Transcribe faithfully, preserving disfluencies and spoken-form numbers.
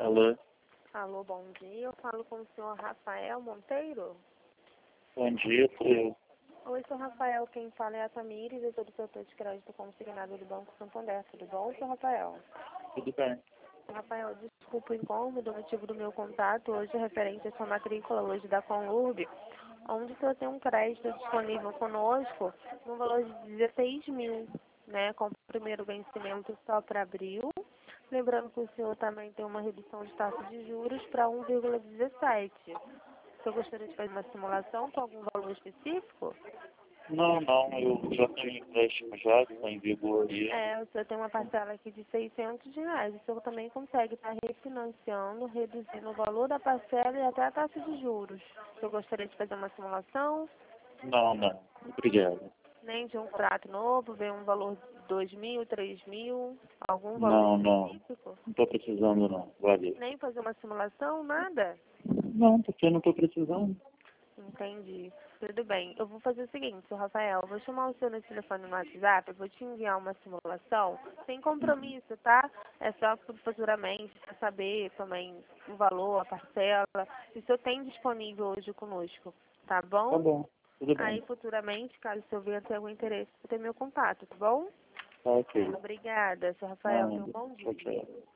Alô, Alô, bom dia. Eu falo com o senhor Rafael Monteiro. bom dia, sou eu. Oi, senhor Rafael. Quem fala é a Tamires, diretor do setor de crédito consignado do Banco Santander. Tudo bom, senhor Rafael? Tudo bem? Senhor Rafael, desculpa o incômodo, o motivo do meu contato hoje é referente à sua matrícula hoje da Conlurb, onde o senhor tem um crédito disponível conosco no valor de dezesseis mil, né, com o primeiro vencimento só para abril. Lembrando que o senhor também tem uma redução de taxa de juros para um vírgula dezessete. O senhor gostaria de fazer uma simulação com algum valor específico? Não, não, eu já tenho empréstimo já, que está em vigor aí. É, o senhor tem uma parcela aqui de seiscentos reais. O senhor também consegue estar refinanciando, reduzindo o valor da parcela e até a taxa de juros. O senhor gostaria de fazer uma simulação? Não, não, obrigado. Nem de um contrato novo, ver um valor de dois mil, três mil, algum valor Não, não, específico? não estou precisando não, valeu. Nem fazer uma simulação, nada? Não, porque eu não estou precisando. Entendi. Tudo bem. Eu vou fazer o seguinte, senhor Rafael, eu vou chamar o senhor no telefone no WhatsApp, eu vou te enviar uma simulação, sem compromisso, tá? É só por futuramente, para saber também o valor, a parcela, se o senhor tem disponível hoje conosco, tá Tá bom? bom, tudo Aí bem. futuramente, caso o senhor venha ter algum interesse, você tem meu contato, tá bom? Tá ok. Obrigada, senhor Rafael, tenha um Nada, bom tchau, dia. tchau.